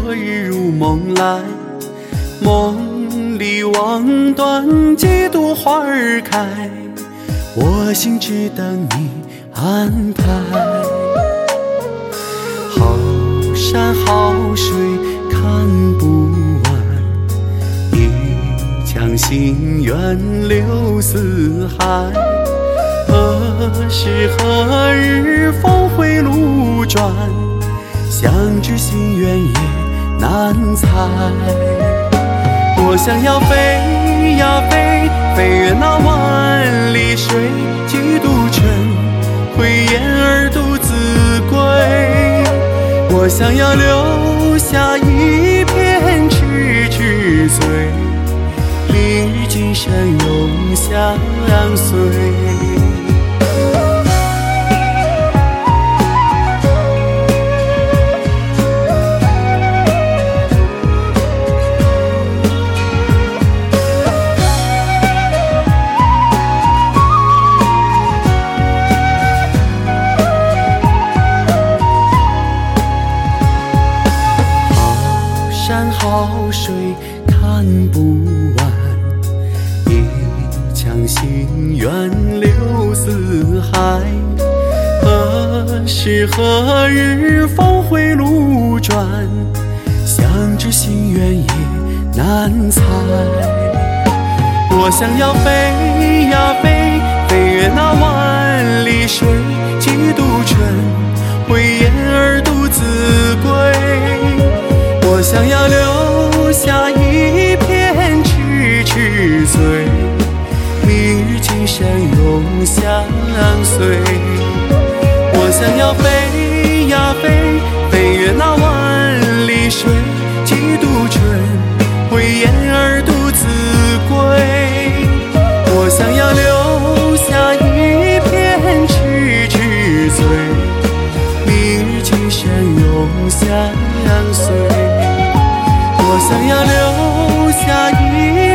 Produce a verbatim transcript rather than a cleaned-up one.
昨日如梦来，梦里望断几度花儿开，我心只等你安排。好山好水看不完，一腔心愿流四海。何时何日峰回路转，相知心愿也难猜。我想要飞呀飞，飞越那万里水，几度春，回雁而独自归。我想要留下一片痴痴醉，明日今生永相随。山好水看不完，一腔心愿流四海。何时何日峰回路转，相知心愿也难猜。我想要飞呀飞，飞越那万里水，几度春，回雁而独自归。我想要留下一片痴痴醉，明日今生永相随。我想要飞呀飞，飞越那万里水，几度春，回雁而独自归。我想要留下一片痴痴醉，明日今生永相随。我想要留下一